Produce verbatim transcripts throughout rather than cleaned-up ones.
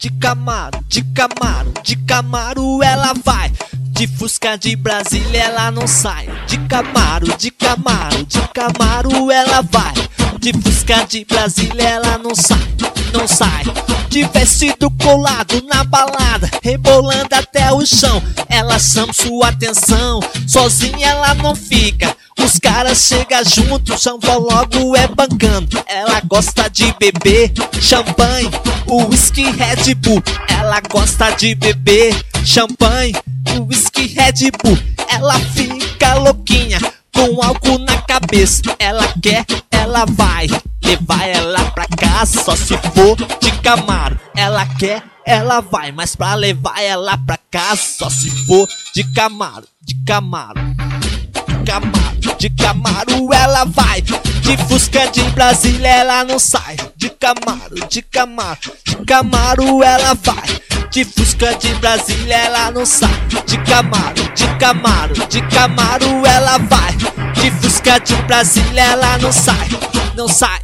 de Camaro, de Camaro, de Camaro ela vai. De Fusca de Brasília ela não sai. De Camaro, de Camaro, de Camaro ela vai. De Fusca de Brasília ela não sai, não sai. De vestido colado na balada, rebolando até o chão, ela chama sua atenção. Sozinha ela não fica, os caras chegam junto, chama logo é bancando. Ela gosta de beber champanhe, whisky, Red Bull. Ela gosta de beber champanhe, whisky, Red Bull. Ela fica louquinha, com álcool na cabeça. Ela quer, ela vai levar ela pra casa, só se for de Camaro. Ela quer, ela vai, mas pra levar ela pra casa, só se for de Camaro, de Camaro, de Camaro, de Camaro ela vai. De Fusca de Brasília ela não sai. De Camaro, de Camaro, de Camaro ela vai. De Fusca de Brasília ela não sai. De Camaro, de Camaro, de Camaro ela vai. De Fusca de Brasília ela não sai, não sai.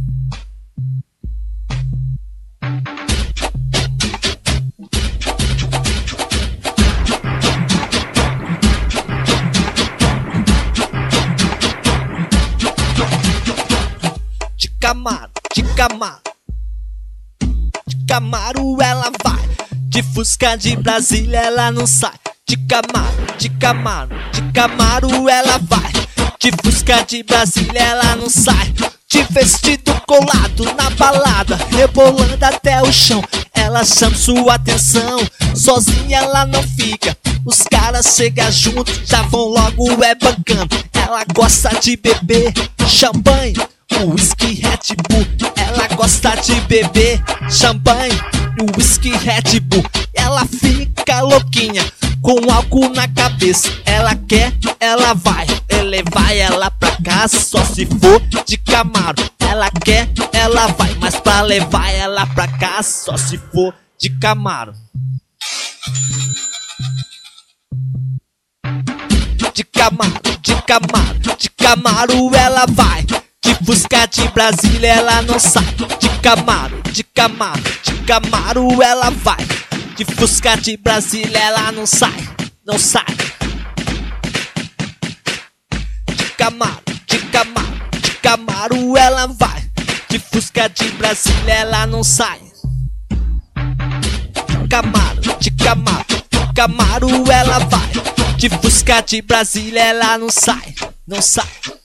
De Camaro, de Camaro, de Camaro ela vai. De Fusca de Brasília ela não sai. De Camaro, de Camaro, de Camaro ela vai. De Fusca de Brasília ela não sai. De vestido colado na balada, rebolando até o chão, ela chama sua atenção. Sozinha ela não fica, os caras chegam junto, já vão logo é bancando. Ela gosta de beber champanhe, whisky, Red Bull. Ela gosta de beber champanhe, whisky, Red Bull. Ela fica louquinha, com álcool na cabeça. Ela quer, ela vai levar ela pra casa, só se for de Camaro. Ela quer, ela vai, mas pra levar ela pra casa, só se for de Camaro. De Camaro, de Camaro, de Camaro ela vai. De Fusca de Brasília ela não sai. De Camaro, de Camaro, de Camaro ela vai. De Fusca de Brasília ela não sai, não sai. De Camaro, de Camaro, de Camaro ela vai. De Fusca de Brasília ela não sai. De Camaro, de Camaro, de Camaro ela vai. De Fusca de Brasília ela não sai, não sai.